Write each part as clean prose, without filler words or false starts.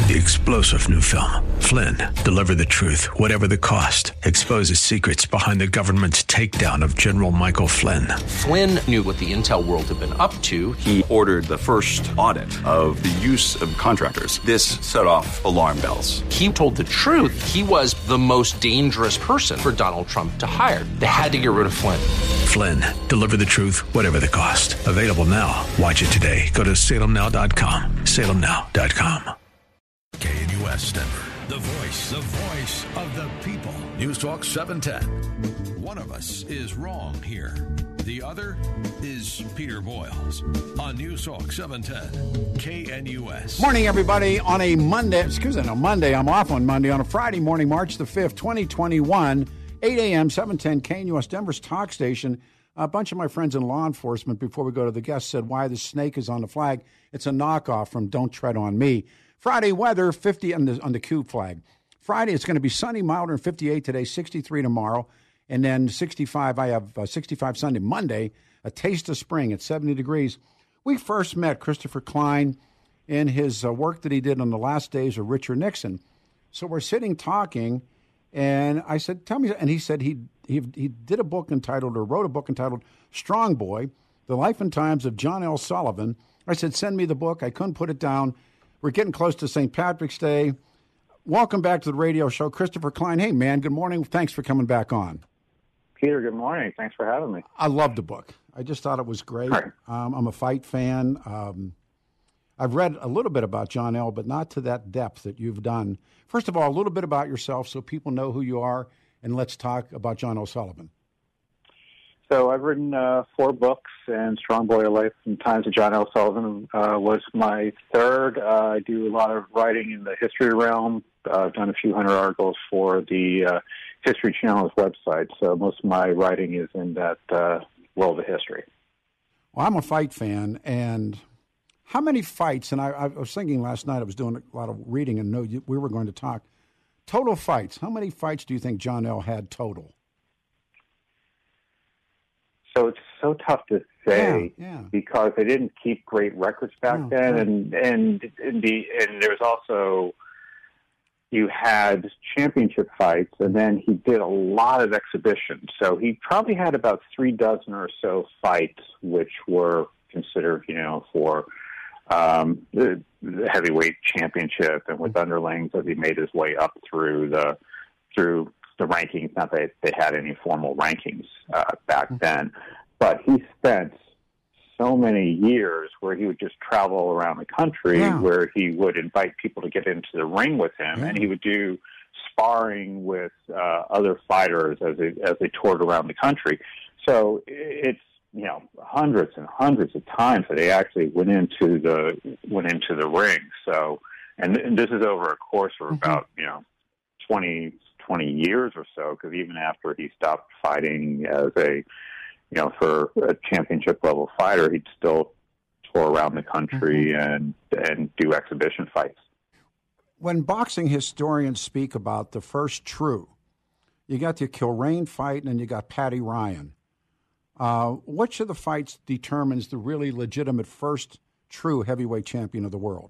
The explosive new film, Flynn, deliver the truth, whatever the cost, exposes secrets behind the government's takedown of General Michael Flynn. Flynn knew what the intel world had been up to. He ordered the first audit of the use of contractors. This set off alarm bells. He told the truth. He was the most dangerous person for Donald Trump to hire. They had to get rid of Flynn. Flynn, deliver the truth, whatever the cost. Available now. Watch it today. Go to salemnow.com. salemnow.com. KNUS Denver, the voice of the people. News Talk 710. One of us is wrong here. The other is Peter Boyles on News Talk 710 KNUS. Morning, everybody. On a Monday, I'm off on Monday. On a Friday morning, March the 5th, 2021, 8 a.m., 710 KNUS, Denver's talk station. A bunch of my friends in law enforcement, before we go to the guests, said why the snake is on the flag. It's a knockoff from Don't Tread on Me. Friday weather, 50 on the Q flag. Friday, it's going to be sunny, milder, and 58 today, 63 tomorrow, and then 65. I have 65 Sunday. Monday, a taste of spring at 70 degrees. We first met Christopher Klein in his work that he did on the last days of Richard Nixon. So we're sitting talking, and I said, tell me, and he said he did a book entitled, or wrote a book entitled Strong Boy, The Life and Times of John L. Sullivan. I said, send me the book. I couldn't put it down. We're getting close to St. Patrick's Day. Welcome back to the radio show. Christopher Klein, hey, man, good morning. Thanks for coming back on. Peter, good morning. Thanks for having me. I loved the book. I just thought it was great. Right. I'm a fight fan. I've read a little bit about John L., but not to that depth that you've done. First of all, a little bit about yourself so people know who you are, and let's talk about John L. Sullivan. So I've written 4 books, and Strong Boy, A Life and Times of John L. Sullivan was my third. I do a lot of writing in the history realm. I've done a few hundred articles for the History Channel's website, so most of my writing is in that world of history. Well, I'm a fight fan, and how many fights, and I was thinking last night, I was doing a lot of reading and know we were going to talk, total fights, how many fights do you think John L. had total? So it's so tough to say because they didn't keep great records back then, right. and there was also, you had championship fights, and then he did a lot of exhibitions. So he probably had about 36 or so fights, which were considered, for the heavyweight championship, and with underlings as he made his way up through the rankings. Not that they had any formal rankings back then, but he spent so many years where he would just travel around the country, where he would invite people to get into the ring with him, and he would do sparring with other fighters as they toured around the country. So it's hundreds and hundreds of times that they actually went into the ring. So, and this is over a course of about 20 years or so, because even after he stopped fighting as for a championship level fighter, he'd still tour around the country and do exhibition fights. When boxing historians speak about the first true, you got the Kilrain fight and then you got Paddy Ryan. Which of the fights determines the really legitimate first true heavyweight champion of the world?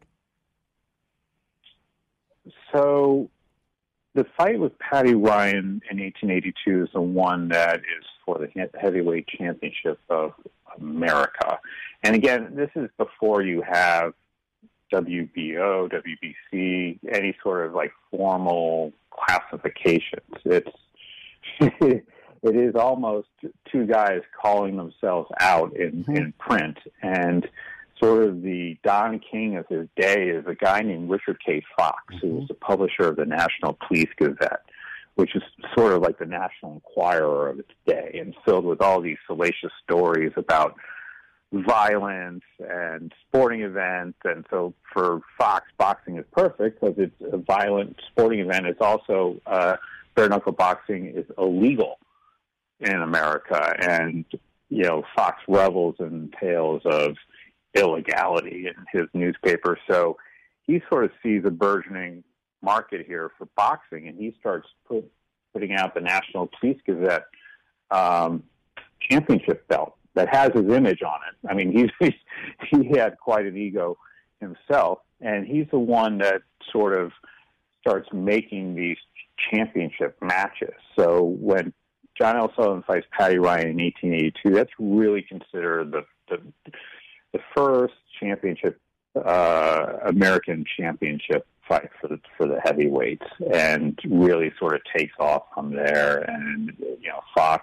So the fight with Paddy Ryan in 1882 is the one that is for the heavyweight championship of America. And again, this is before you have WBO, WBC, any sort of like formal classifications. It is almost two guys calling themselves out in print. And sort of the Don King of his day is a guy named Richard K. Fox, who was the publisher of the National Police Gazette, which is sort of like the National Enquirer of its day, and filled with all these salacious stories about violence and sporting events. And so for Fox, boxing is perfect because it's a violent sporting event. It's also bare-knuckle boxing is illegal in America, and Fox revels in tales of illegality in his newspaper. So he sort of sees a burgeoning market here for boxing, and he starts putting out the National Police Gazette championship belt that has his image on it. I mean, he had quite an ego himself, and he's the one that sort of starts making these championship matches. So when John L. Sullivan fights Paddy Ryan in 1882, that's really considered the first championship, American championship fight for the heavyweights, and really sort of takes off from there. And Fox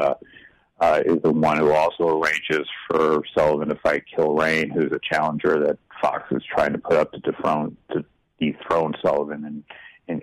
is the one who also arranges for Sullivan to fight Kilrain, who's a challenger that Fox is trying to put up to dethrone Sullivan in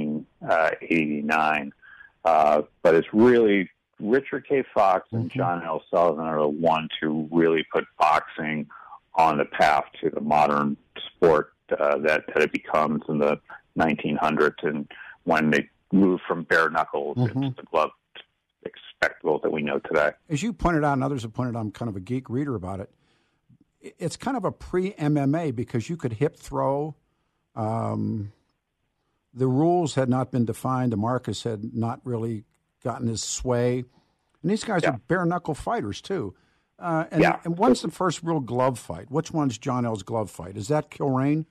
1889. But it's really Richard K. Fox and John L. Sullivan are the ones who really put boxing on the path to the modern sport that it becomes in the 1900s, and when they moved from bare knuckles into the glove spectacle that we know today. As you pointed out, and others have pointed out, I'm kind of a geek reader about it. It's kind of a pre-MMA because you could hip throw. The rules had not been defined. DeMarcus had not really gotten his sway. And these guys are bare-knuckle fighters, too. And when's the first real glove fight? Which one's John L.'s glove fight? Is that Kilrain?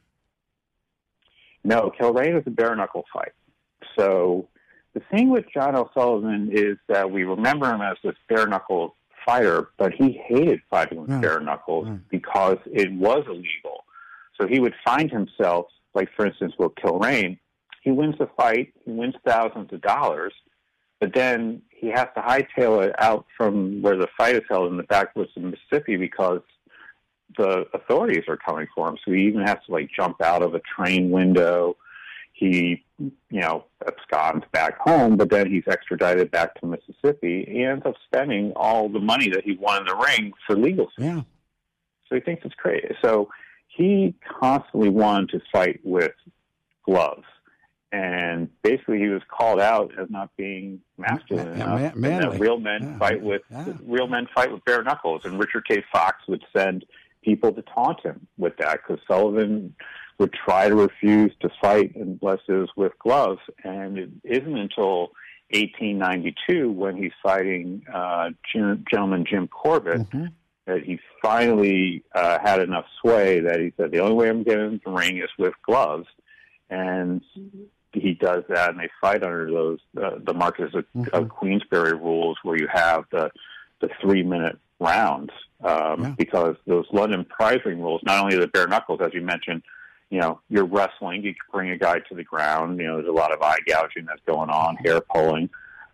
No, Kilrain is a bare-knuckle fight. So the thing with John L. Sullivan is that we remember him as this bare-knuckle fighter, but he hated fighting with bare knuckles because it was illegal. So he would find himself, like, for instance, with Kilrain, he wins the fight, he wins thousands of dollars, but then he has to hightail it out from where the fight is held in the backwoods of Mississippi because the authorities are coming for him. So he even has to, like, jump out of a train window. He, absconds back home, but then he's extradited back to Mississippi. He ends up spending all the money that he won in the ring for legal fees. Yeah. So he thinks it's crazy. So he constantly wanted to fight with gloves. And basically, he was called out as not being masculine enough. Manly. Real men fight with bare knuckles. And Richard K. Fox would send people to taunt him with that because Sullivan would try to refuse to fight unless it was with gloves. And it isn't until 1892 when he's fighting gentleman Jim Corbett that he finally had enough sway that he said, the only way I'm getting in the ring is with gloves. And he does that, and they fight under those the Marquess of Queensberry rules, where you have the 3-minute rounds because those London prize ring rules, not only the bare knuckles, as you mentioned, you're wrestling, you can bring a guy to the ground. There's a lot of eye gouging that's going on, hair pulling.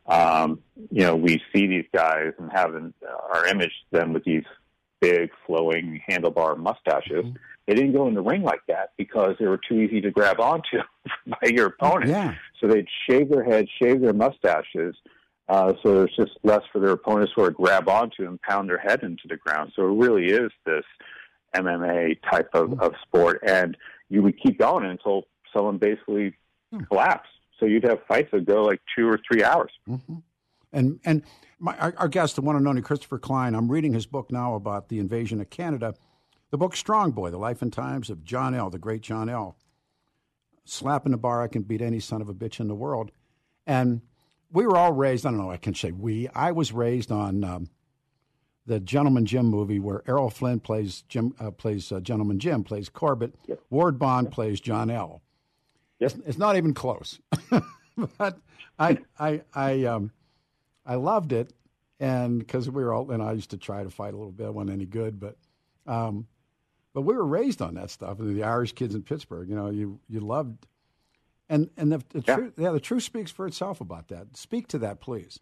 We see these guys and having our image them with these big flowing handlebar mustaches. They didn't go in the ring like that because they were too easy to grab onto by your opponent. Yeah. So they'd shave their heads, shave their mustaches, so there's just less for their opponents to sort of grab onto and pound their head into the ground. So it really is this MMA type of sport. And you would keep going until someone basically collapsed. So you'd have fights that go like 2 or 3 hours. And our guest, the one and only Christopher Klein, I'm reading his book now about the invasion of Canada. The book Strong Boy, The Life and Times of John L., the great John L. Slap in the bar, I can beat any son of a bitch in the world. And we were all raised, I don't know, I can say we. I was raised on the Gentleman Jim movie where Errol Flynn plays Gentleman Jim, plays Corbett. Yep. Ward Bond plays John L. Yep. It's not even close. But I loved it, and because we were all, and I used to try to fight a little bit. I wasn't any good, but we were raised on that stuff. The Irish kids in Pittsburgh, you loved, and the truth speaks for itself about that. Speak to that, please.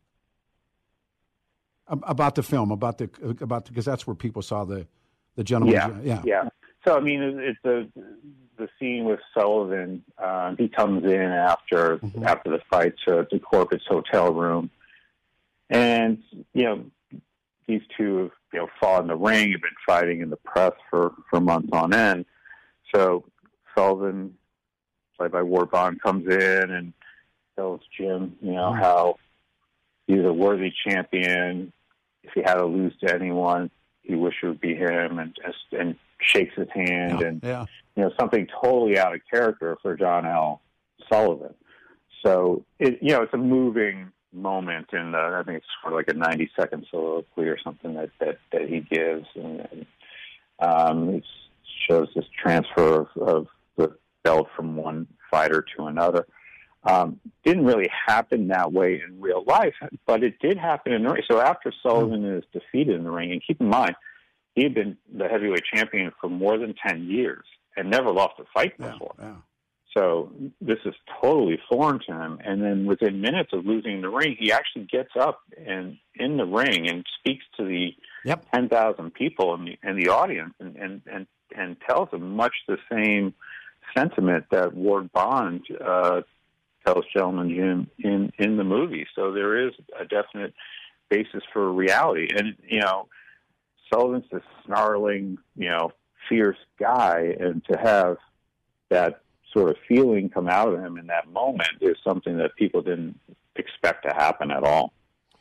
About the film, about because that's where people saw the gentleman. Yeah. So I mean, it's the scene with Sullivan. He comes in after the fight to Corbett's hotel room, and these two have fought in the ring, have been fighting in the press for months on end. So Sullivan, played by Ward Bond, comes in and tells Jim, how he's a worthy champion. If he had to lose to anyone, he wished it would be him, and shakes his hand, and something totally out of character for John L. Sullivan. So it's a moving moment in I think it's sort of like a 90-second soliloquy or something that he gives, and it shows this transfer of the belt from one fighter to another. Didn't really happen that way in real life, but it did happen in the ring. So after Sullivan is defeated in the ring, and keep in mind, he had been the heavyweight champion for more than 10 years and never lost a fight before. Yeah. So this is totally foreign to him. And then within minutes of losing the ring, he actually gets up and in the ring and speaks to the 10,000 people in the audience and tells them much the same sentiment that Ward Bond tells Gentleman Jim in the movie. So there is a definite basis for reality. And, Sullivan's this snarling, fierce guy, and to have that sort of feeling come out of him in that moment is something that people didn't expect to happen at all.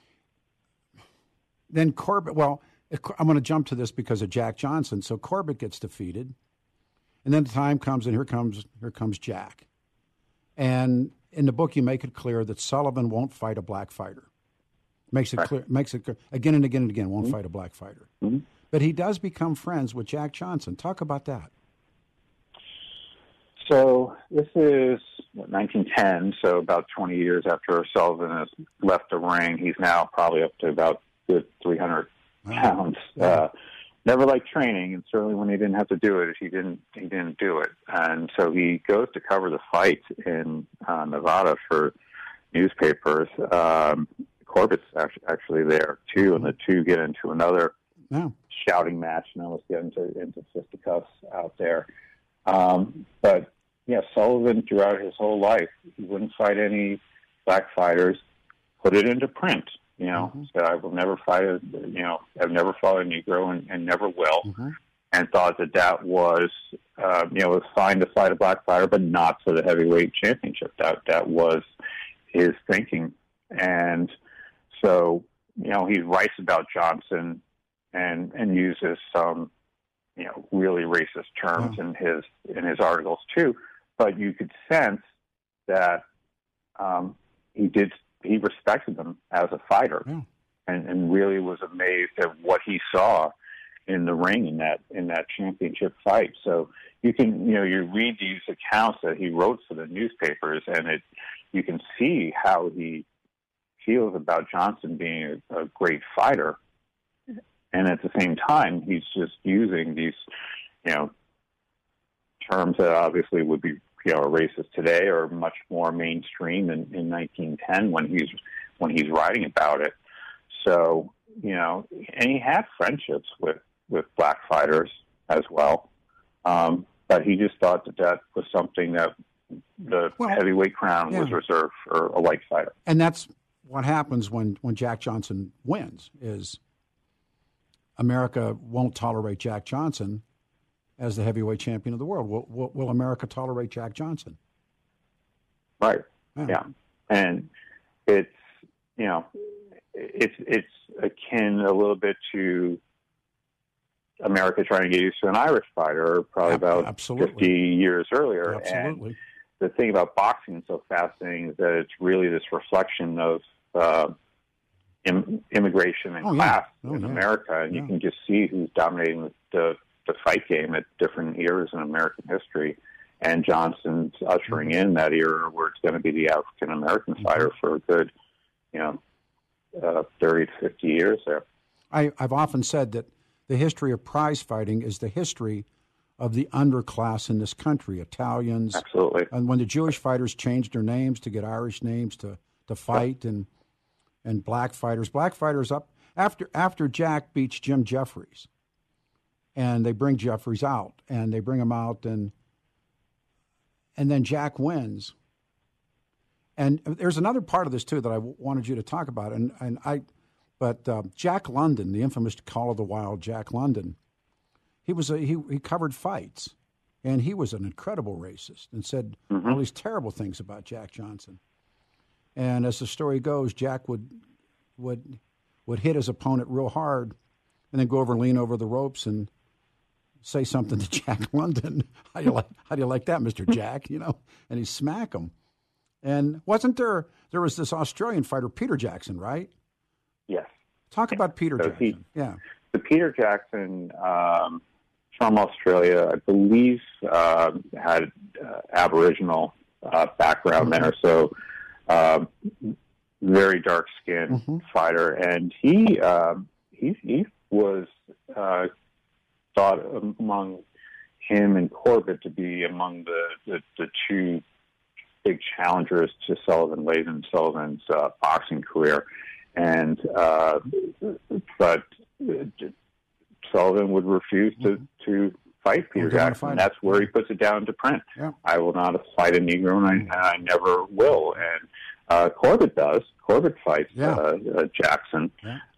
Then Corbett, well, I'm going to jump to this because of Jack Johnson. So Corbett gets defeated, and then the time comes, and here comes Jack. And in the book, you make it clear that Sullivan won't fight a black fighter. Makes it clear again and again and again, won't fight a black fighter. Mm-hmm. But he does become friends with Jack Johnson. Talk about that. So this is 1910, so about 20 years after Sullivan has left the ring. He's now probably up to about good 300 pounds. Never liked training, and certainly when he didn't have to do it, he didn't do it. And so he goes to cover the fight in Nevada for newspapers. Corbett's actually there too, and the two get into another shouting match and almost get into fisticuffs out there. But Sullivan throughout his whole life, he wouldn't fight any black fighters. Put it into print. Said I will never fight I've never fought a Negro and never will, and thought that was, it was fine to fight a black fighter, but not for the heavyweight championship. That was his thinking, and so he writes about Johnson and uses some really racist terms in his articles too, but you could sense that he respected him as a fighter, and really was amazed at what he saw in the ring in that championship fight. So you can you read these accounts that he wrote for the newspapers, and you can see how he feels about Johnson being a great fighter, and at the same time he's just using these terms that obviously would be racist today or much more mainstream in 1910 when he's writing about it. So, and he had friendships with black fighters as well. But he just thought that was something that the heavyweight crown was reserved for a white fighter. And that's what happens when Jack Johnson wins, is America won't tolerate Jack Johnson as the heavyweight champion of the world. Will America tolerate Jack Johnson? Right. Yeah. And it's akin a little bit to America trying to get used to an Irish fighter probably about 50 years earlier. Absolutely. And the thing about boxing that's so fascinating is that it's really this reflection of immigration and class in America. And you can just see who's dominating the fight game at different eras in American history, and Johnson's ushering in that era where it's going to be the African American fighter for a good, 30 to 50 years there. I've often said that the history of prize fighting is the history of the underclass in this country, Italians. Absolutely. And when the Jewish fighters changed their names to get Irish names to fight, and black fighters up after Jack beats Jim Jeffries. And they bring Jeffries out, and they bring him out, and then Jack wins. And there's another part of this too that I wanted you to talk about, but Jack London, the infamous Call of the Wild Jack London, he covered fights, and he was an incredible racist and said all these terrible things about Jack Johnson. And as the story goes, Jack would hit his opponent real hard, and then go over and lean over the ropes and say something to Jack London. How do you like that, Mr. Jack? And he'd smack him. And wasn't there was this Australian fighter, Peter Jackson, right? Yes. Talk about Peter Jackson. The Peter Jackson from Australia, I believe, had Aboriginal background there, so very dark-skinned fighter, and he was thought among him and Corbett to be among the two big challengers to Sullivan Sullivan's boxing career, and but Sullivan would refuse to fight Peter Jackson, and that's where he puts it down to print. Yeah. I will not fight a Negro, and I never will. And Corbett does. Corbett fights Jackson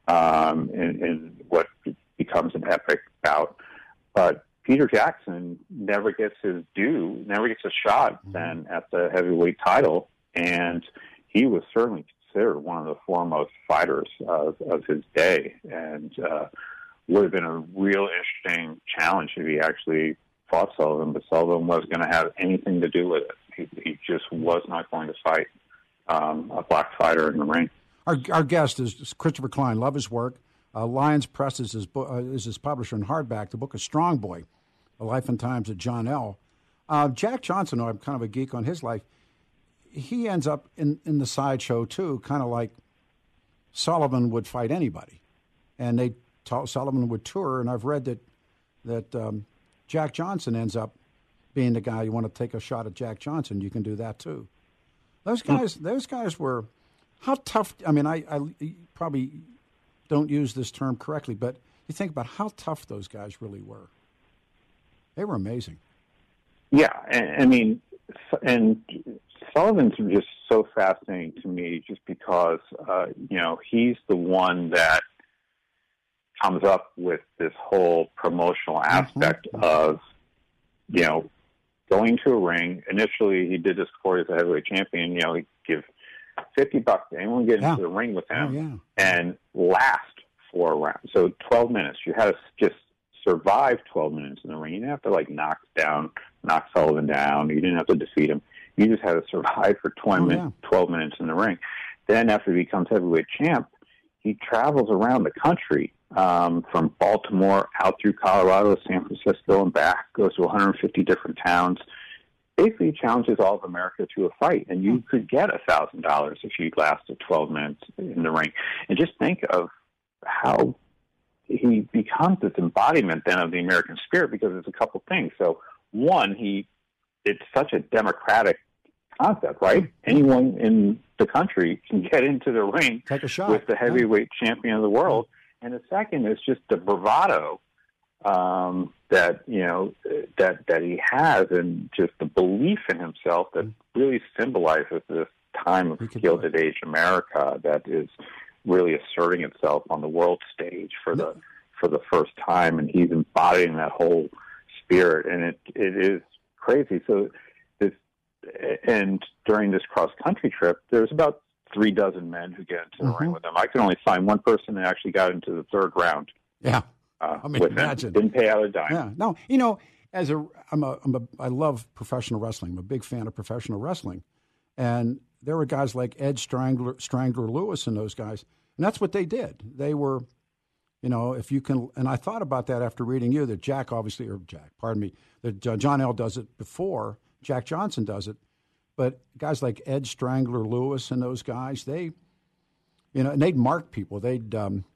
in what becomes an epic bout. But Peter Jackson never gets his due, never gets a shot then at the heavyweight title, and he was certainly considered one of the foremost fighters of his day, and would have been a real interesting challenge if he actually fought Sullivan, but Sullivan wasn't going to have anything to do with it. He just was not going to fight a black fighter in the ring. Our guest is Christopher Klein. Love his work. Lions Press is his publisher in hardback. The book is Strong Boy, A Life and Times of John L. Jack Johnson, though I'm kind of a geek on his life, he ends up in the sideshow, too, kind of like Sullivan would fight anybody. And Sullivan would tour, and I've read that Jack Johnson ends up being the guy. You want to take a shot at Jack Johnson, you can do that, too. Those guys were, how tough, I mean, I probably don't use this term correctly, but you think about how tough those guys really were. They were amazing. Yeah, and Sullivan's just so fascinating to me just because, he's the one that comes up with this whole promotional aspect of, going to a ring. Initially, he did this before he was a heavyweight champion. He'd give $50 to anyone get into the ring with him and last 4 rounds. So 12 minutes. You had to just survive 12 minutes in the ring. You didn't have to knock Sullivan down. You didn't have to defeat him. You just had to survive for 12 minutes in the ring. Then after he becomes heavyweight champ, he travels around the country, from Baltimore out through Colorado, San Francisco, and back, goes to 150 different towns, basically challenges all of America to a fight. And you could get $1,000 if you lasted 12 minutes in the ring. And just think of how he becomes this embodiment then of the American spirit, because there's a couple things. So one, it's such a democratic concept, right? Anyone in the country can get into the ring, take a shot with the heavyweight champion of the world. And the second is just the bravado that he has, and just the belief in himself that really symbolizes this time of Gilded Age America that is really asserting itself on the world stage for the first time, and he's embodying that whole spirit, and it is crazy. So during this cross country trip, there's about 36 men who get into the ring with him. I could only find one person that actually got into the third round. Yeah, with imagine. Him. Didn't pay out a dime. Yeah, no. I love professional wrestling. I'm a big fan of professional wrestling, and there were guys like Ed Strangler Lewis and those guys, and that's what they did. They were, if you can. And I thought about that after reading you that that John L. does it before Jack Johnson does it. But guys like Ed Strangler Lewis and those guys, and they'd mark people. They'd,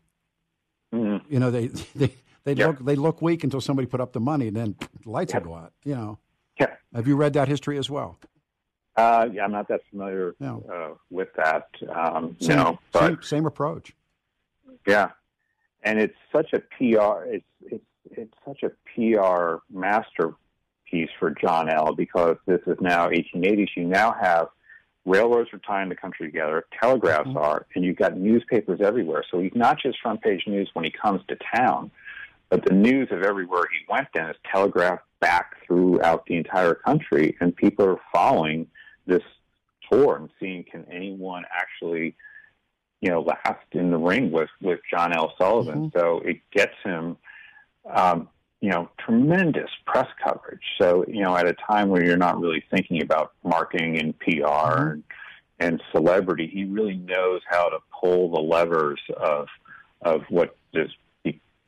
they'd look weak until somebody put up the money, and then the lights would go out. Yeah. Have you read that history as well? I'm not that familiar with that. Same approach. Yeah, and it's such a PR. It's such a PR masterpiece for John L. because this is now 1880s. You now have railroads are tying the country together, telegraphs are, and you've got newspapers everywhere. So he's not just front page news when he comes to town, but the news of everywhere he went then is telegraphed back throughout the entire country, and people are following this tour and seeing, can anyone actually, last in the ring with John L. Sullivan. So it gets him tremendous press coverage. So, at a time where you're not really thinking about marketing and PR and celebrity, he really knows how to pull the levers of what is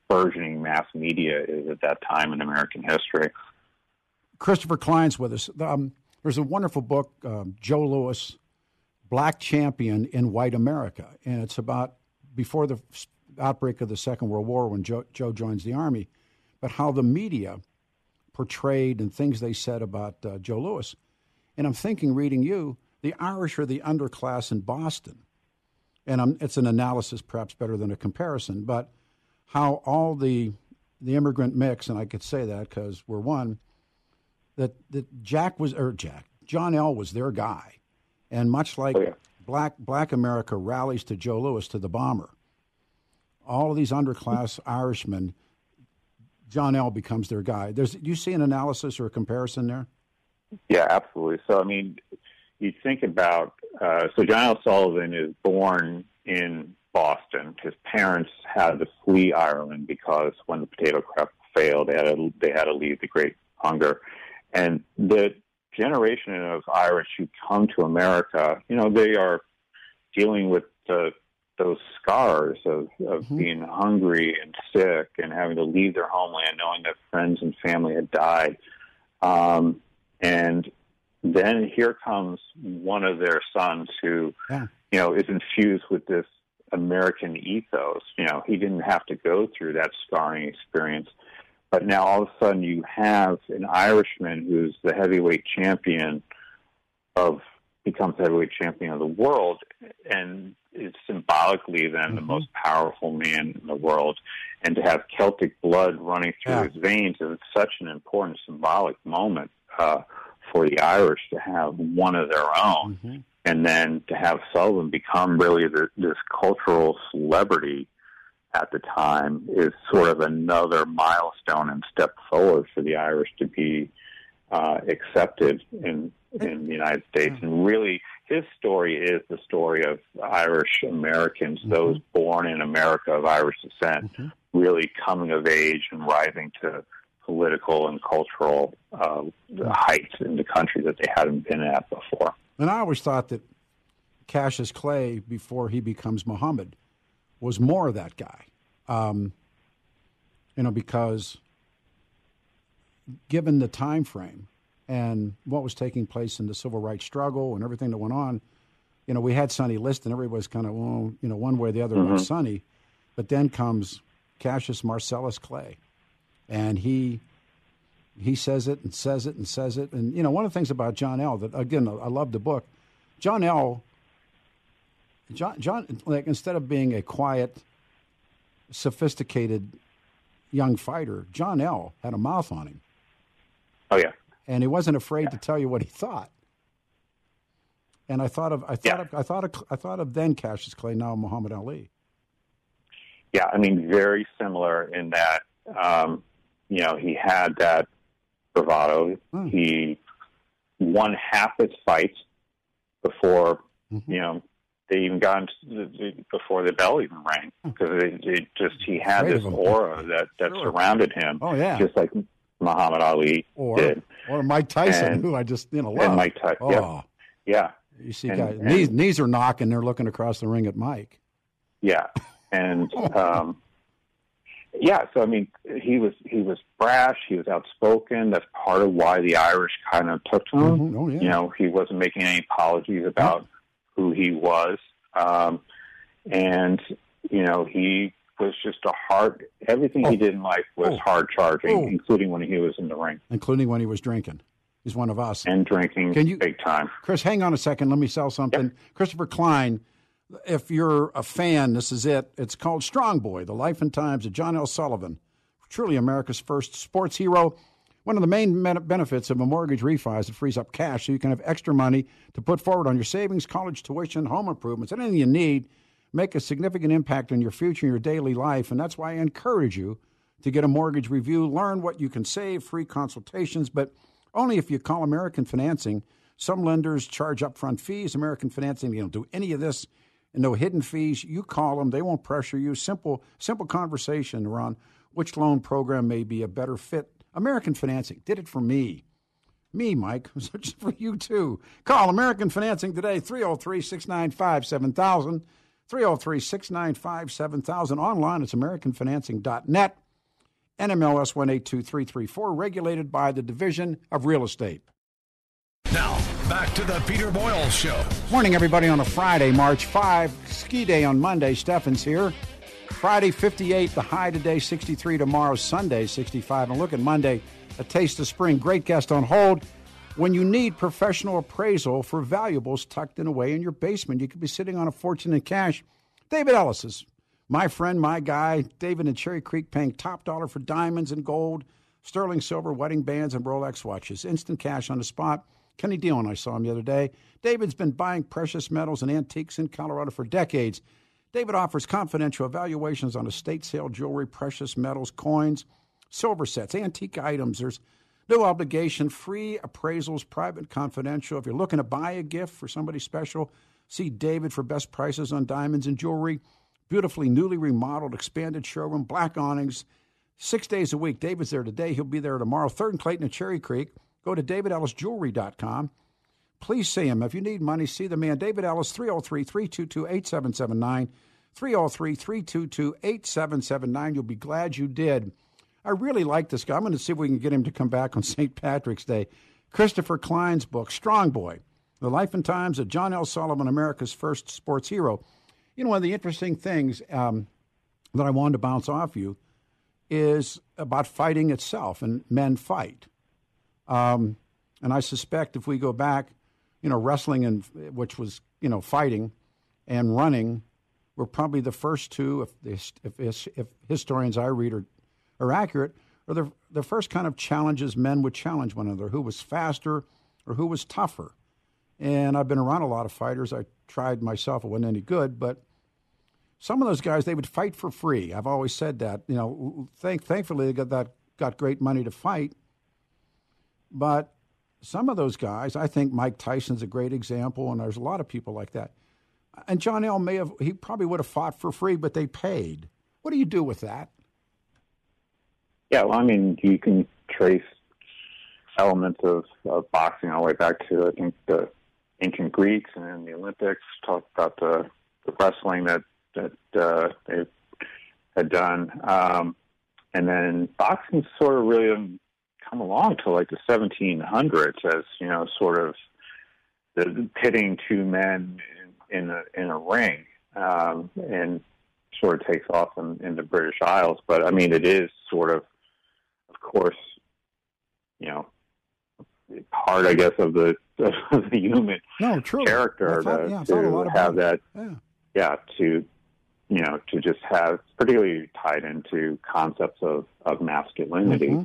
burgeoning mass media is at that time in American history. Christopher Klein's with us. There's a wonderful book, Joe Louis, Black Champion in White America, and it's about before the outbreak of the Second World War when Joe joins the Army, but how the media portrayed and things they said about Joe Louis. And I'm thinking, reading you, the Irish are the underclass in Boston. And it's an analysis perhaps better than a comparison, but how all the immigrant mix, and I could say that because we're one, that John L. was their guy. And much like Black America rallies to Joe Louis, to the bomber, all of these underclass Irishmen, John L. becomes their guy. Do you see an analysis or a comparison there? Yeah, absolutely. So, I mean, you think about, so John L. Sullivan is born in Boston. His parents had to flee Ireland because when the potato crop failed, they had to leave the Great Hunger. And the generation of Irish who come to America, they are dealing with those scars of being hungry and sick and having to leave their homeland knowing that friends and family had died. And then here comes one of their sons who, is infused with this American ethos. He didn't have to go through that scarring experience. But now all of a sudden you have an Irishman who's the heavyweight champion becomes the heavyweight champion of the world, and is symbolically then the most powerful man in the world. And to have Celtic blood running through his veins is such an important symbolic moment for the Irish to have one of their own. Mm-hmm. And then to have Sullivan become really this cultural celebrity at the time is sort of another milestone and step forward for the Irish to be accepted in the United States. And really, his story is the story of Irish Americans, those born in America of Irish descent, really coming of age and rising to political and cultural heights in the country that they hadn't been at before. And I always thought that Cassius Clay, before he becomes Muhammad, was more of that guy. Because given the time frame and what was taking place in the civil rights struggle and everything that went on, we had Sonny Liston. Everybody was kind of, one way or the other about Sonny. But then comes Cassius Marcellus Clay. And he says it and says it and says it. And, one of the things about John L. that, again, I love the book. John L., instead of being a quiet, sophisticated young fighter, John L. had a mouth on him. Oh, yeah. And he wasn't afraid to tell you what he thought. And I thought of then Cassius Clay, now Muhammad Ali. Yeah, I mean, very similar in that, he had that bravado. He won half his fights before, they even got before the bell even rang, because he had this aura that surrounded him. Oh, yeah. Just like Muhammad Ali did. Or Mike Tyson, who I just, love. And Mike Tyson, yeah. You see guys, knees are knocking, they're looking across the ring at Mike. Yeah. And, so I mean, he was brash. He was outspoken. That's part of why the Irish kind of took to him. Oh, yeah. He wasn't making any apologies about who he was, and he was just everything he did in life was hard charging, including when he was in the ring, including when he was drinking. He's one of us, and drinking big time. Chris, hang on a second. Let me sell something. Yep. Christopher Klein. If you're a fan, this is it. It's called Strong Boy, The Life and Times of John L. Sullivan, truly America's first sports hero. One of the main benefits of a mortgage refi is it frees up cash so you can have extra money to put forward on your savings, college tuition, home improvements, anything you need. Make a significant impact on your future and your daily life, and that's why I encourage you to get a mortgage review, learn what you can save, free consultations, but only if you call American Financing. Some lenders charge upfront fees. American Financing, they don't do any of this. And no hidden fees. You call them. They won't pressure you. Simple conversation around which loan program may be a better fit. American Financing did it for me. Me, Mike. Just for you, too. Call American Financing today, 303-695-7000. 303-695-7000. Online, it's AmericanFinancing.net. NMLS 182334, regulated by the Division of Real Estate. Now, back to the Peter Boyle Show. Morning, everybody, on a Friday, March 5. Ski day on Monday. Stefan's here. Friday, 58. The high today, 63. Tomorrow, Sunday, 65. And look at Monday, a taste of spring. Great guest on hold. When you need professional appraisal for valuables tucked in away in your basement, you could be sitting on a fortune in cash. David Ellis is my friend, my guy. David in Cherry Creek paying top dollar for diamonds and gold, sterling silver, wedding bands, and Rolex watches. Instant cash on the spot. Kenny Dillon, I saw him the other day. David's been buying precious metals and antiques in Colorado for decades. David offers confidential evaluations on estate sale jewelry, precious metals, coins, silver sets, antique items. There's no obligation, free appraisals, private, confidential. If you're looking to buy a gift for somebody special, see David for best prices on diamonds and jewelry. Beautifully newly remodeled, expanded showroom, black awnings, 6 days a week. David's there today. He'll be there tomorrow. 3rd and Clayton at Cherry Creek. Go to davidellisjewelry.com. Please see him. If you need money, see the man. David Ellis, 303-322-8779. 303-322-8779. You'll be glad you did. I really like this guy. I'm going to see if we can get him to come back on St. Patrick's Day. Christopher Klein's book, Strong Boy, The Life and Times of John L. Sullivan, America's First Sports Hero. You know, one of the interesting things that I wanted to bounce off you is about fighting itself, and men fight. And I suspect if we go back, you know, wrestling, and which was, you know, fighting, and running were probably the first two, if historians I read are accurate, or the first kind of challenges men would challenge one another, who was faster or who was tougher. And I've been around a lot of fighters. I tried myself. It wasn't any good, but some of those guys, they would fight for free. I've always said that. You know, thankfully they got great money to fight. But some of those guys, I think Mike Tyson's a great example, and there's a lot of people like that. And John L. he probably would have fought for free, but they paid. What do you do with that? Yeah, well, I mean, you can trace elements of boxing all the way back to, I think, the ancient Greeks, and then the Olympics, talk about the wrestling that they had done. And then boxing sort of really come along to like the 1700s as, you know, sort of the pitting two men in a ring, and sort of takes off in the British Isles. But I mean, it is sort of course, you know, part, I guess, of the human character to have that, to, you know, to just have, particularly tied into concepts of masculinity.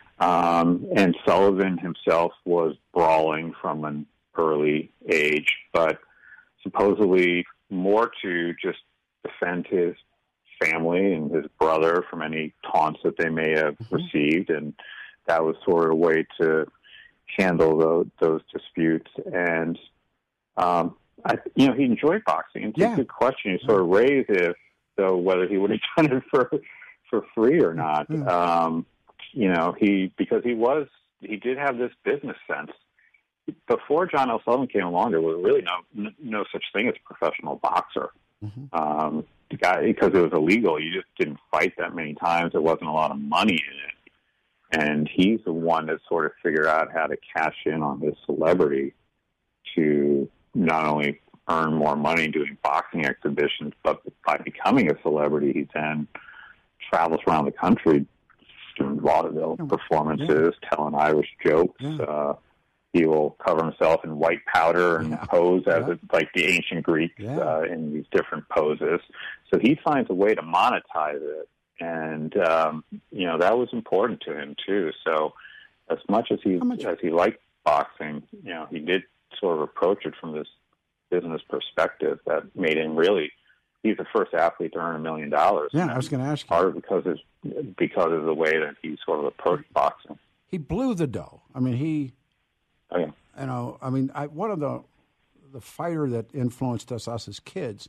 And Sullivan himself was brawling from an early age, but supposedly more to just defend his family and his brother from any taunts that they may have received, and that was sort of a way to handle those disputes. And you know, he enjoyed boxing. And it's a good question you sort of raised, whether he would have done it for free or not. You know, because he did have this business sense. Before John L. Sullivan came along, there was really no such thing as a professional boxer. The guy, because it was illegal, you just didn't fight that many times. There wasn't a lot of money in it. And he's the one that sort of figured out how to cash in on his celebrity to not only earn more money doing boxing exhibitions, but by becoming a celebrity, he then travels around the country doing vaudeville performances, telling Irish jokes. He will cover himself in white powder and pose as like the ancient Greeks in these different poses. So he finds a way to monetize it. And, you know, that was important to him, too. So as much as he liked boxing, you know, he did sort of approach it from this business perspective that made him really, he's the first athlete to earn $1 million. Yeah, I was going to ask you. Part of because of the way that he sort of approached boxing. He blew the dough. I mean, you know, I mean, one of the fighter that influenced us as kids,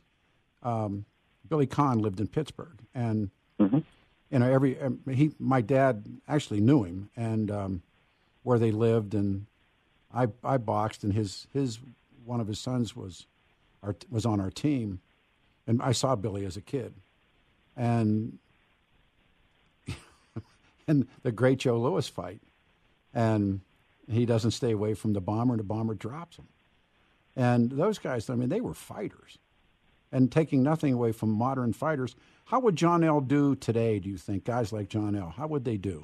Billy Conn, lived in Pittsburgh, and you know, my dad actually knew him, and where they lived, and I boxed, and his one of his sons was on our team, And I saw Billy as a kid. And and the great Joe Louis fight. And he doesn't stay away from the Bomber, and the Bomber drops him. And those guys, I mean, they were fighters. And taking nothing away from modern fighters, how would John L. do today, do you think? Guys like John L., how would they do?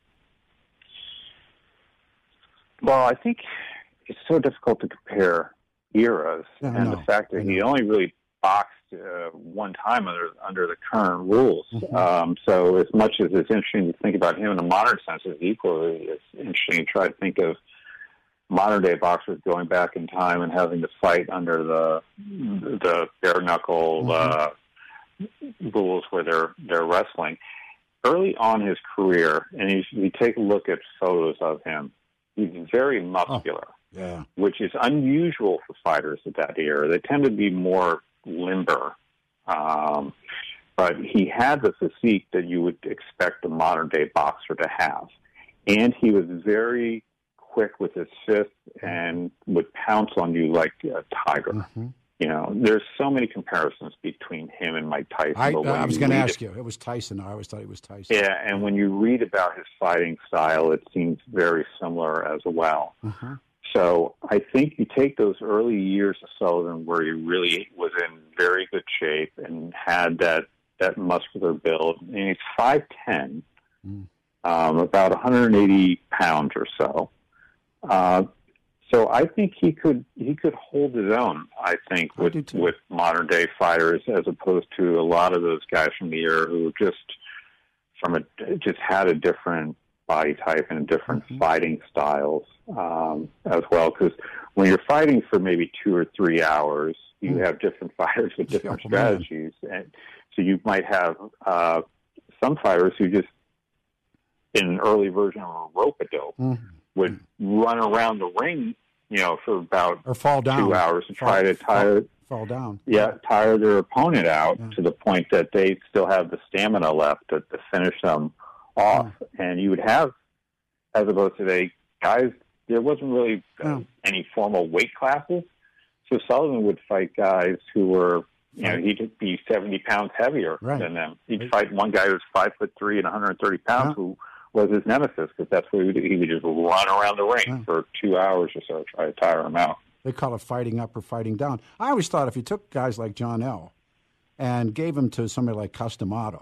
Well, I think it's so difficult to compare eras, and the fact that he only really boxed one time under the current rules. Mm-hmm. So as much as it's interesting to think about him in a modern sense, it's equally as interesting to try to think of modern-day boxers going back in time and having to fight under the bare-knuckle rules where they're wrestling. Early on his career, and if you take a look at photos of him, he's very muscular, which is unusual for fighters of that era. They tend to be more limber. But he had the physique that you would expect a modern-day boxer to have. And he was very quick with his fists and would pounce on you like a tiger. Mm-hmm. You know, there's so many comparisons between him and Mike Tyson. I was going to ask you. It was Tyson. I always thought it was Tyson. Yeah, and when you read about his fighting style, it seems very similar as well. Mm-hmm. So I think you take those early years of Sullivan where he really was in very good shape and had that muscular build. And he's 5'10", about 180 pounds or so. So I think he could hold his own, I think, with modern day fighters, as opposed to a lot of those guys from the era who just had a different body type and different fighting styles as well. Because when you're fighting for maybe 2 or 3 hours, you have different fighters with different strategies, and so you might have some fighters who just, in an early version of a rope-a-dope, would run around the ring, for about or fall down 2 hours and try to tire their opponent out to the point that they still have the stamina left to finish them off. And you would have, as opposed to today, guys, there wasn't really any formal weight classes. So Sullivan would fight guys who were, he'd be 70 pounds heavier than them. He'd fight one guy who was 5'3" and 130 pounds who was his nemesis, because that's what he would do. He would just run around the ring for 2 hours or so, try to tire him out. They call it fighting up or fighting down. I always thought if you took guys like John L. and gave them to somebody like Customato,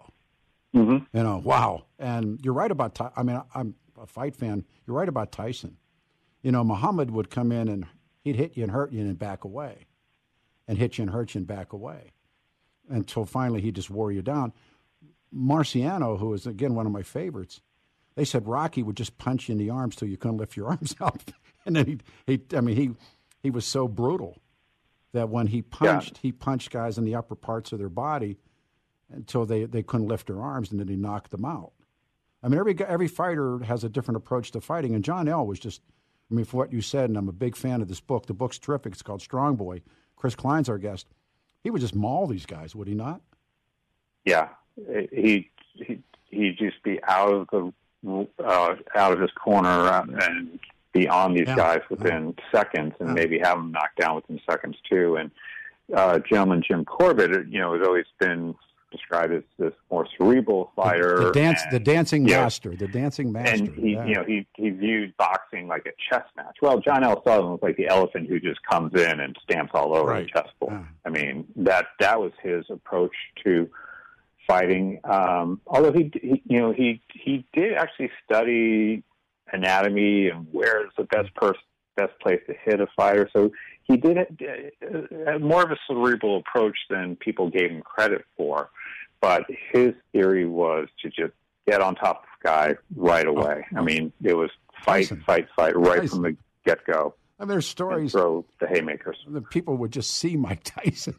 wow. And you're right about, I'm a fight fan. You're right about Tyson. Muhammad would come in and he'd hit you and hurt you and back away, and hit you and hurt you and back away, until finally he just wore you down. Marciano, who is, again, one of my favorites, they said Rocky would just punch you in the arms till you couldn't lift your arms up. And then he was so brutal that when he punched guys in the upper parts of their body until they couldn't lift their arms, and then he knocked them out. I mean, every fighter has a different approach to fighting, and John L. was just, for what you said, and I'm a big fan of this book. The book's terrific. It's called Strong Boy. Chris Klein's our guest. He would just maul these guys, would he not? Yeah, he'd just be out of his corner and be on these guys within seconds, and maybe have them knocked down within seconds too. And gentleman Jim Corbett, has always been described as this more cerebral fighter, the dancing master. And he viewed boxing like a chess match. Well, John L. Sullivan was like the elephant who just comes in and stamps all over the chessboard. I mean, that was his approach to fighting. Although he did actually study anatomy and where's the best place to hit a fighter. So he did more of a cerebral approach than people gave him credit for. But his theory was to just get on top of the guy right away. I mean, it was fight right from the get-go. I mean, there's stories. And throw the haymakers. The people would just see Mike Tyson,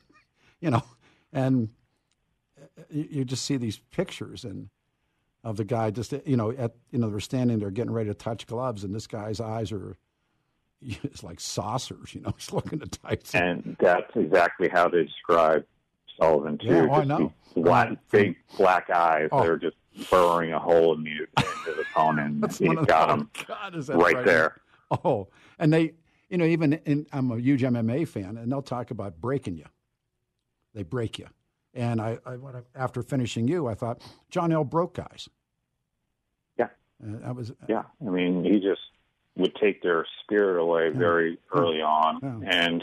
and you just see these pictures of the guy just, they're standing there getting ready to touch gloves, and this guy's eyes are, it's like saucers, he's looking at Tyson. And that's exactly how they describe Sullivan, too. Yeah, I know. Big black eyes that are just burrowing a hole in his opponent. He's got him right there. Oh, and they, I'm a huge MMA fan, and they'll talk about breaking you. They break you. And after finishing you, I thought John L. broke guys. Yeah, that was. Yeah, I mean, he just would take their spirit away very early on, and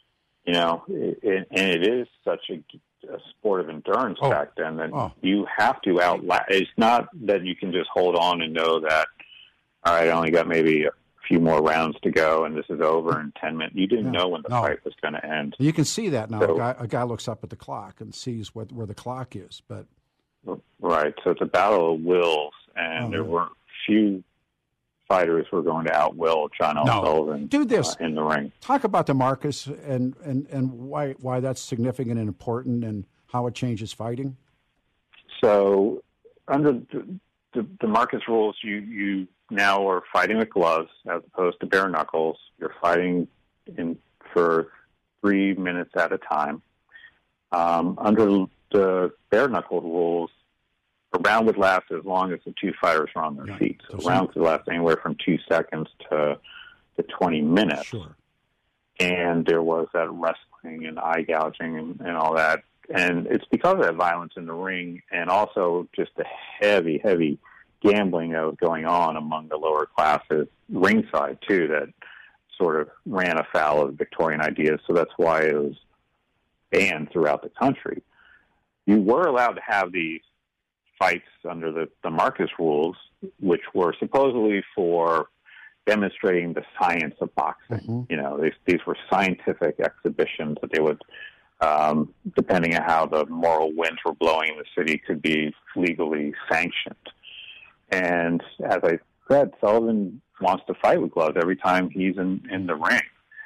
it is such a sport of endurance back then that you have to outlast. It's not that you can just hold on and know that, all right, I only got maybe a few more rounds to go and this is over in 10 minutes. You didn't know when the fight was going to end. You can see that now. So, a guy looks up at the clock and sees where the clock is. But right, so it's a battle of wills, and there were few fighters who were going to outwill John L. Sullivan in the ring. Talk about DeMarcus and why that's significant and important and how it changes fighting. So under the DeMarcus rules, you now are fighting with gloves as opposed to bare knuckles. You're fighting for 3 minutes at a time. Under the bare knuckle rules, a round would last as long as the two fighters are on their feet. So rounds would last anywhere from 2 seconds to 20 minutes. Sure. And there was that wrestling and eye gouging and all that. And it's because of that violence in the ring and also just the heavy, heavy gambling that was going on among the lower classes ringside, too, that sort of ran afoul of Victorian ideas. So that's why it was banned throughout the country. You were allowed to have these fights under the DeMarcus rules, which were supposedly for demonstrating the science of boxing. Mm-hmm. These were scientific exhibitions that they would, depending on how the moral winds were blowing in the city, could be legally sanctioned. And as I said, Sullivan wants to fight with gloves every time he's in the ring.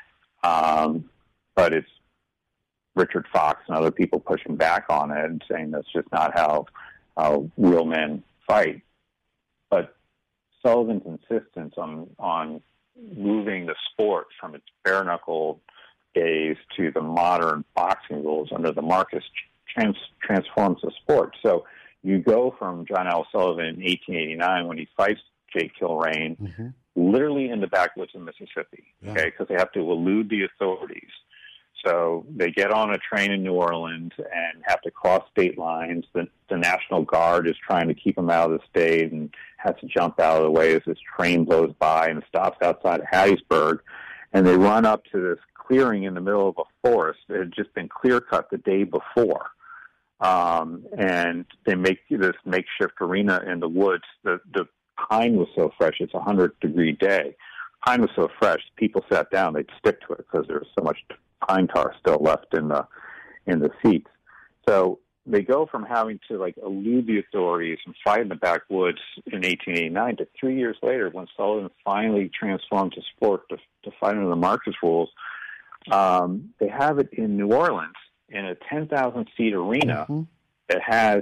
But it's Richard Fox and other people pushing back on it and saying that's just not how real men fight. But Sullivan's insistence on moving the sport from its bare-knuckle days to the modern boxing rules under the DeMarcus transforms the sport. So you go from John L. Sullivan in 1889 when he fights Jake Kilrain, literally in the backwoods of Mississippi, because they have to elude the authorities. So they get on a train in New Orleans and have to cross state lines. The National Guard is trying to keep them out of the state and has to jump out of the way as this train blows by and stops outside of Hattiesburg. And they run up to this clearing in the middle of a forest that had just been clear-cut the day before. And they make this makeshift arena in the woods. The pine was so fresh, it's a 100-degree day. Pine was so fresh, people sat down, they'd stick to it because there was so much pine tar still left in the seats. So they go from having to elude the authorities and fight in the backwoods in 1889 to 3 years later when Sullivan finally transformed the sport to fight under the DeMarcus rules. They have it in New Orleans in a 10,000-seat arena that has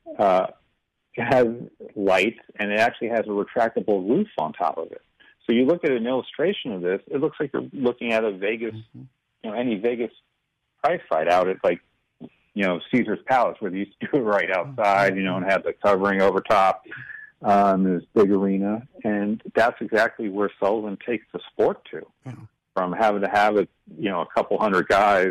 lights, and it actually has a retractable roof on top of it. So you look at an illustration of this, it looks like you're looking at a Vegas, any Vegas prize fight out at Caesar's Palace, where they used to do it right outside, and have the covering over top, this big arena. And that's exactly where Sullivan takes the sport to, from having to have it, a couple hundred guys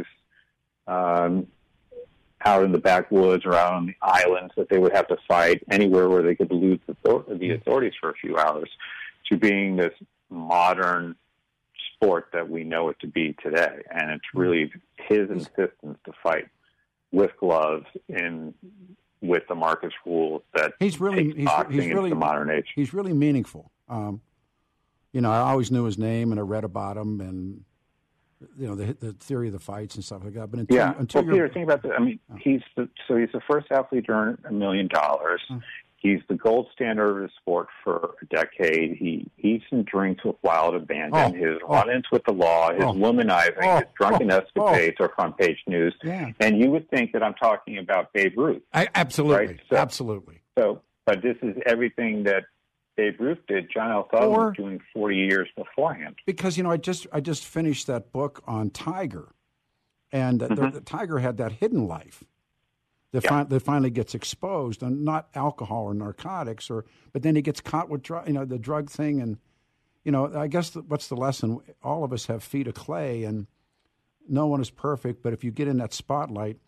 out in the backwoods or out on the islands that they would have to fight anywhere where they could elude the authorities for a few hours, to being this modern sport that we know it to be today. And it's really his insistence to fight with gloves with the DeMarcus rules that takes boxing into the modern age. He's really meaningful. I always knew his name and I read about him and the theory of the fights and stuff like that. But until Peter, think about that. I mean, he's the first athlete to earn $1 million. He's the gold standard of the sport for a decade. He eats and drinks with wild abandon. His run-ins with the law, his womanizing, his drunken escapades are front-page news. Yeah. And you would think that I'm talking about Babe Ruth. Absolutely. Right? So, absolutely. So, but this is everything that Babe Ruth did. John L. Sullivan was doing 40 years beforehand. Because, I just finished that book on Tiger. And the Tiger had that hidden life. That finally gets exposed, and not alcohol or narcotics, but then he gets caught with the drug thing, and I guess what's the lesson? All of us have feet of clay, and no one is perfect. But if you get in that spotlight,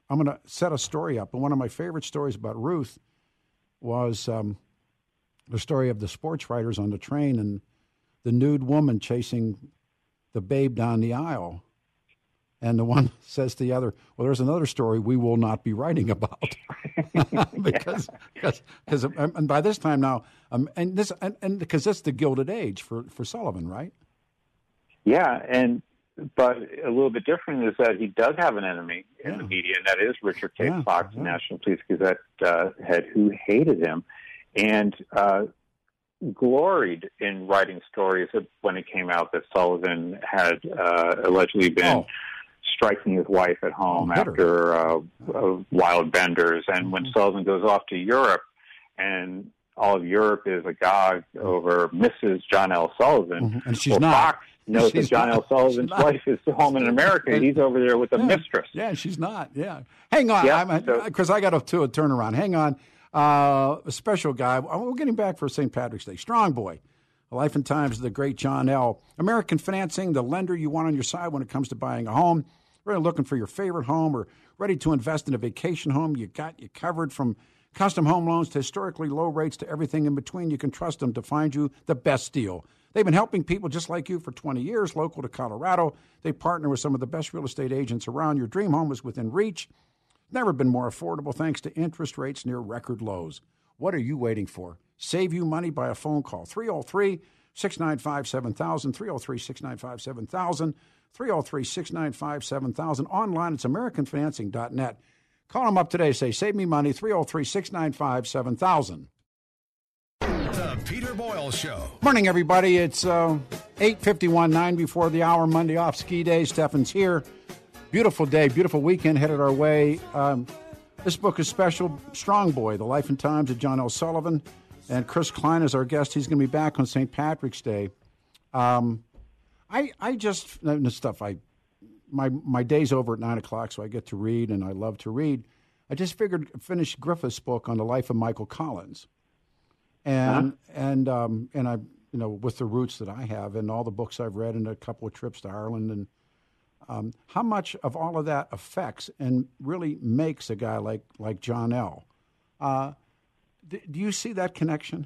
to set a story up. And one of my favorite stories about Ruth was the story of the sports writers on the train and the nude woman chasing the babe down the aisle. And the one says to the other, well, there's another story we will not be writing about. because and by this time now, and because that's the Gilded Age for Sullivan, right? Yeah, but a little bit different is that he does have an enemy in the media, and that is Richard K. Fox, National Police Gazette head, who hated him and gloried in writing stories when it came out that Sullivan had allegedly been striking his wife at home after wild benders. And when Sullivan goes off to Europe, and all of Europe is agog over Mrs. John L. Sullivan, and she's not. Fox knows that John L. Sullivan's wife is home in America. He's over there with a mistress. Yeah, she's not. Yeah. Hang on, because I got to a turnaround. Hang on. A special guy. We're getting back for St. Patrick's Day. Strong Boy. The Life and Times of the great John L. American Financing, the lender you want on your side when it comes to buying a home. Really looking for your favorite home or ready to invest in a vacation home. You got you covered from custom home loans to historically low rates to everything in between. You can trust them to find you the best deal. They've been helping people just like you for 20 years, local to Colorado. They partner with some of the best real estate agents around. Your dream home is within reach. Never been more affordable thanks to interest rates near record lows. What are you waiting for? Save you money by a phone call. 303-695-7000, 303-695-7000, 303-695-7000. Online, it's AmericanFinancing.net. Call them up today. Say, save me money, 303-695-7000. The Peter Boyle Show. Morning, everybody. It's 8:51, 9 before the hour, Monday off ski day. Stefan's here. Beautiful day, beautiful weekend headed our way. This book is special. Strong Boy, The Life and Times of John L. Sullivan. And Chris Klein is our guest. He's going to be back on St. Patrick's Day. My day's over at 9 o'clock, so I get to read, and I love to read. I just figured finish Griffith's book on the life of Michael Collins. And I, with the roots that I have and all the books I've read and a couple of trips to Ireland, and how much of all of that affects and really makes a guy like John L. Do you see that connection?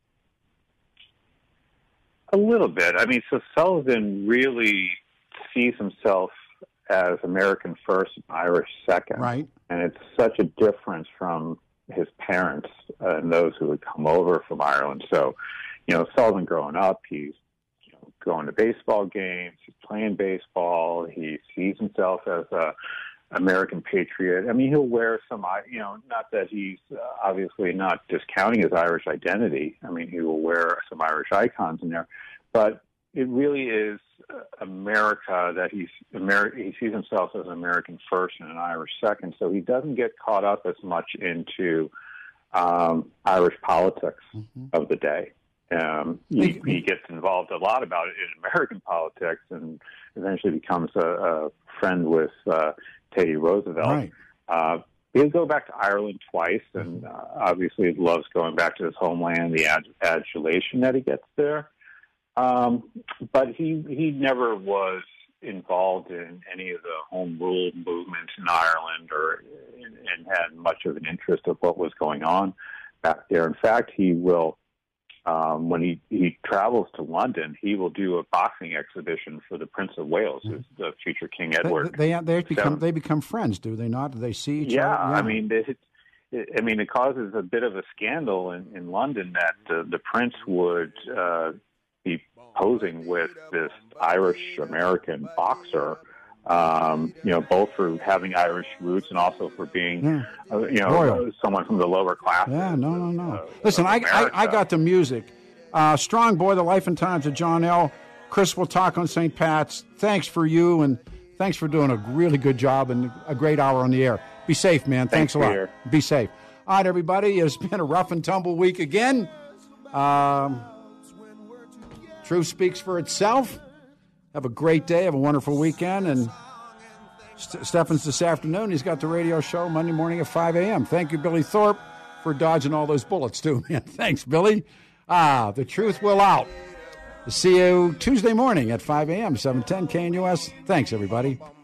A little bit. I mean, so Sullivan really sees himself as American first, Irish second. Right. And it's such a difference from his parents and those who had come over from Ireland. So, Sullivan growing up, he's going to baseball games, he's playing baseball, he sees himself as a American patriot. I mean, he'll wear some, not that he's obviously not discounting his Irish identity. I mean, he will wear some Irish icons in there, but it really is America that he sees himself as an American first and an Irish second. So he doesn't get caught up as much into Irish politics of the day. He gets involved a lot about it in American politics and eventually becomes a friend with Teddy Roosevelt. Right. He'll go back to Ireland twice, and obviously loves going back to his homeland, the adulation that he gets there. But he never was involved in any of the home rule movement in Ireland and had much of an interest of what was going on back there. In fact, he will, when he travels to London, he will do a boxing exhibition for the Prince of Wales, who's the future King Edward. They become friends, do they not? Do they see each other? Yeah, I mean, it causes a bit of a scandal in London that the Prince would be posing with this Irish-American boxer, both for having Irish roots and also for being, someone from the lower class. Yeah, no. Listen, I got the music. Strong Boy, The Life and Times of John L. Chris will talk on St. Pat's. Thanks for you, and thanks for doing a really good job and a great hour on the air. Be safe, man. Thanks a lot. Peter. Be safe. All right, everybody. It's been a rough and tumble week again. Truth speaks for itself. Have a great day. Have a wonderful weekend. And Stefan's this afternoon. He's got the radio show Monday morning at 5 a.m. Thank you, Billy Thorpe, for dodging all those bullets, too, man. Thanks, Billy. The truth will out. See you Tuesday morning at 5 a.m., 710 KNUS. Thanks, everybody.